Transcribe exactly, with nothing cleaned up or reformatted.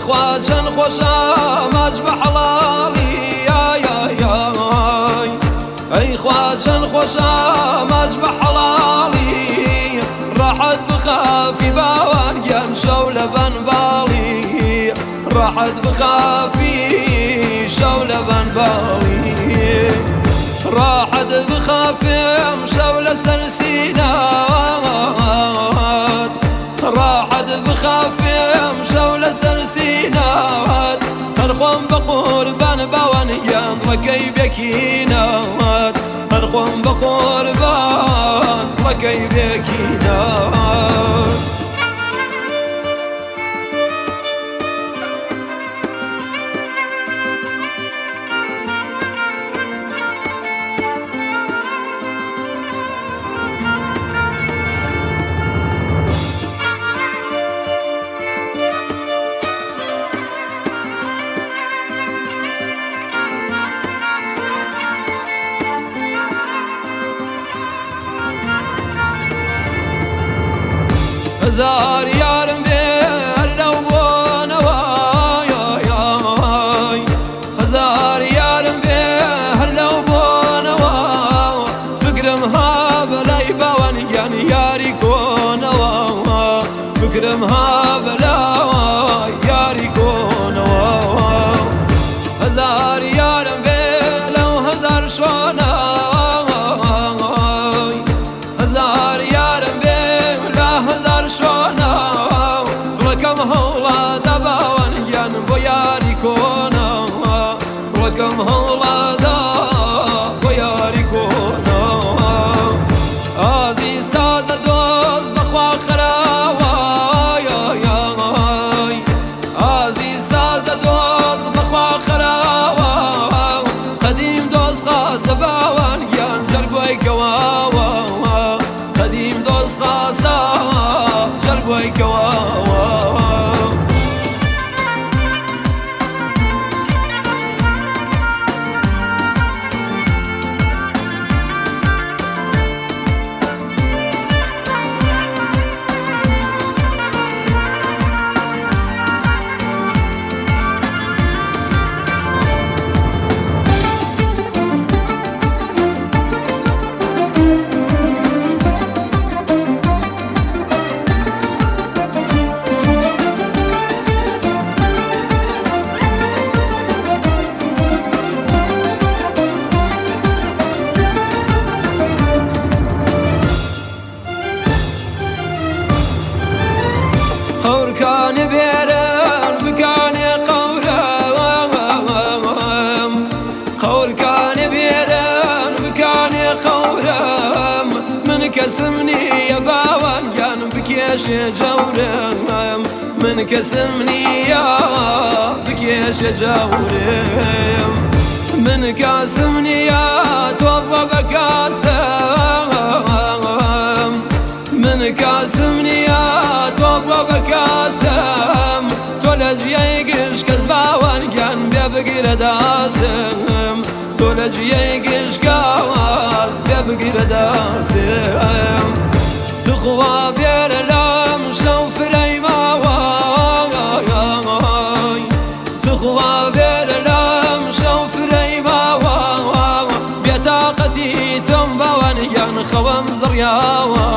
خواشن خوشا ماج بحلالي يا يا يا اي خواشن خوشا ماج بحلالي راحت بخافي باوان شولة بنبالي راحت بخافي شولة بنبالي راحت بخافي شولة سرسينات راحت بخافي شولة سرسينات هرخون بقربان باوانيان ركي بكينات هرخون بقربان ركي بكينات هزار يارم بير لو بونوا يا يا هزار يارم بير لو بونوا فكرم هاب لاي باوان يعني ياري كونوا فكرم هاب لا ياري كونوا هزار يارم بير لو هزار شونا هزار يارم بير لا هزار شونا ركم هولا دباوان ين بياري كونا ركم هولا دا بياري كونا ازي ساز دوز بخوا خراوا يا يا ازي ساز دوز بخوا خراوا قديم دوز خاص باوان ين جربي كواوا قديم دوز خاص جربي كواوا خور كان بيرن بكاني قورم خور كان بيرن بكاني قورم من كسمني يا باوان كان بكيش جورم من كسمني يا بكيش جورم من كاسمني يا توضى بكاسم من كاسمني يا توضى بكاسم تولج يقش كزباوان كان بيبقر داسم تولج يقش كاواز بيبقر داسم تخوى بير لام شوف ريما واي تخوى بير لام شوف ريما بيطاقتي تنبوان كان خوام زرياوا